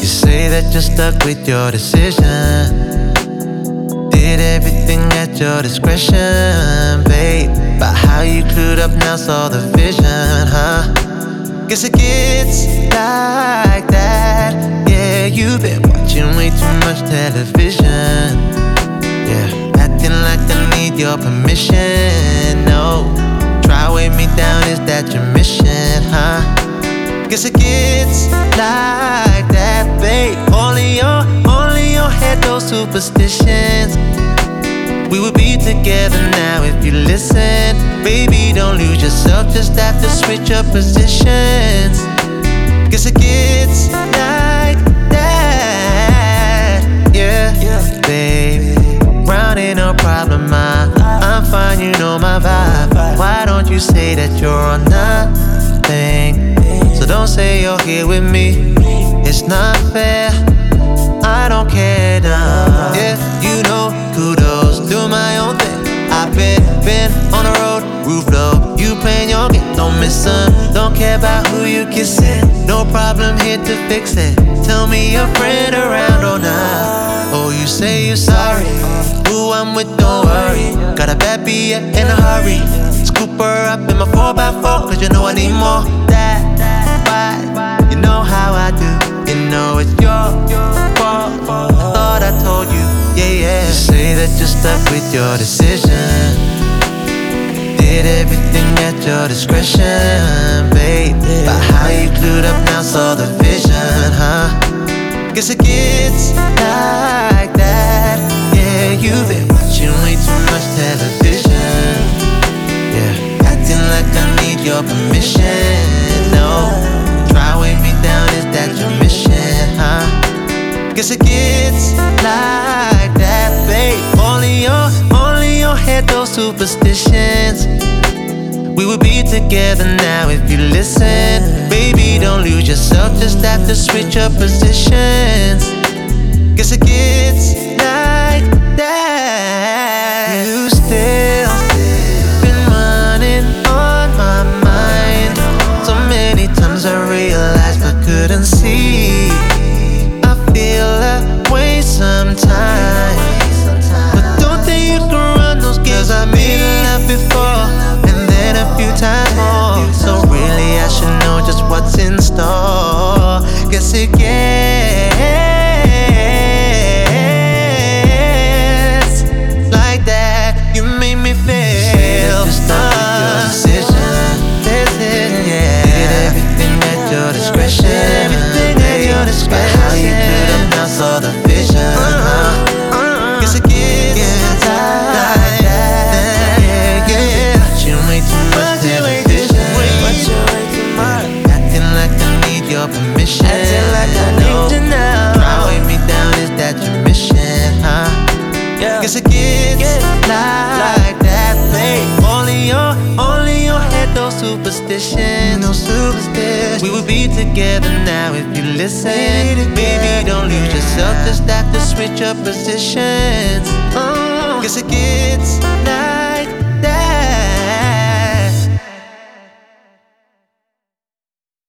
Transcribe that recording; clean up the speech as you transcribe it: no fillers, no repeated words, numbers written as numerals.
You say that you're stuck with your decision. Did everything at your discretion, babe. But how you clued up now saw the vision, huh? Guess it gets like that. Yeah, you've been watching way too much television. Yeah, acting like I need your permission. No, try weigh me down, is that your mission, huh? Guess it gets like that, babe. Only your head, those superstitions. We would be together now if you listen. Baby, don't lose yourself, just have to switch your positions. Guess it gets like that, yeah. Babe, round ain't no problem, I'm fine, you know my vibe. Why don't you say that you're on nothing? So don't say you're here with me, it's not fair, I don't care now. Yeah, you know, kudos, do my own thing. I've been on the road, roof low, you playing your game, don't miss them. Don't care about who you kissing, no problem here to fix it. Tell me your friend around or not. Oh, you say you're sorry, who I'm with, don't worry. Got a bad bee in a hurry, scoop her up in my 4x4, cause you know I need more. That, why, you know how I do, you know it's your fault. Thought I told you, yeah. You say that you're stuck with your decision. Did everything at your discretion, babe. But how you clued up now saw the vision, huh? Guess it gets like that. Yeah, you've been watching way too much television. Yeah, acting like I need your permission. No, try weigh me down, is that your mission, huh? Guess it gets like that, babe. Only your head, those superstitions. We would be together now if you listen. Baby, don't lose yourself, just have to switch your positions. Guess it gets like that. You still been running on my mind. So many times I realized I couldn't see. I feel that way sometimes, but don't think you can run those games. I made a laugh before, and then a few times more. So really I should know just what's in store. Guess it gets like that. You made me feel just stuck with your decision. Yeah. Did everything at your discretion. But how you could have now saw the vision, Guess it gets like that. Yeah. Watching way too much television. Acting like I need your permission. Try weigh me down, is that your mission, huh? Guess it gets like that, babe. Only your head, those superstitions. We would be together now if you listen. Baby, don't lose yourself, just have to switch your positions. Guess it gets like